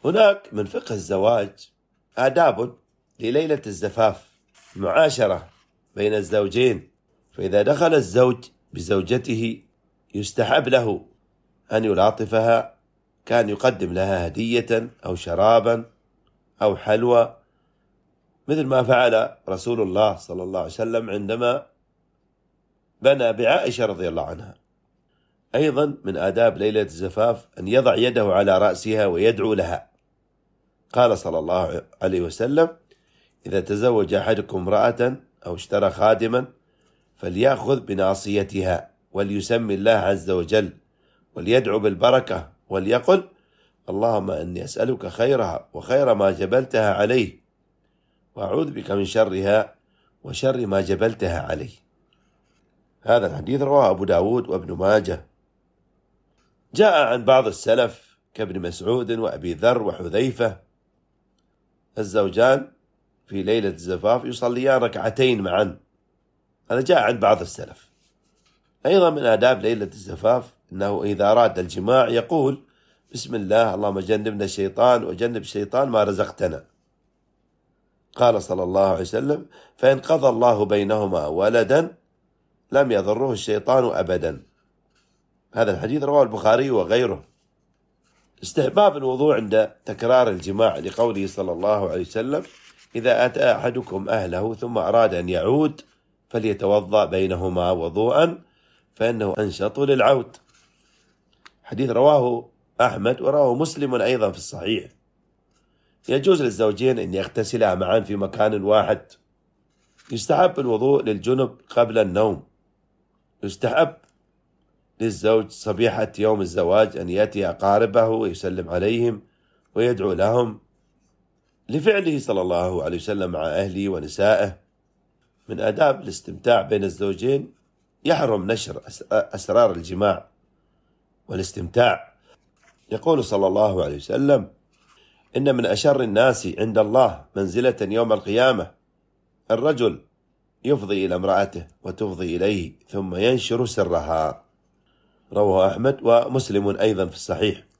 هناك من فقه الزواج آداب لليلة الزفاف، معاشرة بين الزوجين. فإذا دخل الزوج بزوجته يستحب له أن يلاطفها، كان يقدم لها هدية أو شرابا أو حلوى، مثل ما فعل رسول الله صلى الله عليه وسلم عندما بنى بعائشة رضي الله عنها. أيضا من آداب ليلة الزفاف أن يضع يده على رأسها ويدعو لها. قال صلى الله عليه وسلم: إذا تزوج أحدكم امرأة أو اشترى خادما فليأخذ بناصيتها وليسمي الله عز وجل وليدعو بالبركة وليقل: اللهم إني أسألك خيرها وخير ما جبلتها عليه، وأعوذ بك من شرها وشر ما جبلتها عليه. هذا الحديث رواه أبو داود وابن ماجه. جاء عن بعض السلف كابن مسعود وأبي ذر وحذيفة الزوجان في ليلة الزفاف يصليان ركعتين معا، هذا جاء عن بعض السلف. أيضا من آداب ليلة الزفاف أنه إذا أراد الجماع يقول: بسم الله، اللهم جنبنا الشيطان وجنب الشيطان ما رزقتنا. قال صلى الله عليه وسلم: فإن قضى الله بينهما ولدا لم يضره الشيطان أبدا. هذا الحديث رواه البخاري وغيره. استحباب الوضوء عند تكرار الجماع، لقوله صلى الله عليه وسلم: إذا أتى أحدكم أهله ثم أراد أن يعود فليتوضأ بينهما وضوءا فإنه أنشط للعود. حديث رواه أحمد ورواه مسلم أيضا في الصحيح. يجوز للزوجين أن يغتسلا معا في مكان واحد. يستحب الوضوء للجنب قبل النوم. يستحب للزوج صبيحة يوم الزواج أن يأتي أقاربه ويسلم عليهم ويدعو لهم، لفعله صلى الله عليه وسلم مع أهله ونسائه. من آداب الاستمتاع بين الزوجين يحرم نشر أسرار الجماع والاستمتاع. يقول صلى الله عليه وسلم: إن من أشر الناس عند الله منزلة يوم القيامة الرجل يفضي إلى امرأته وتفضي إليه ثم ينشر سرها. رواه أحمد ومسلم أيضا في الصحيح.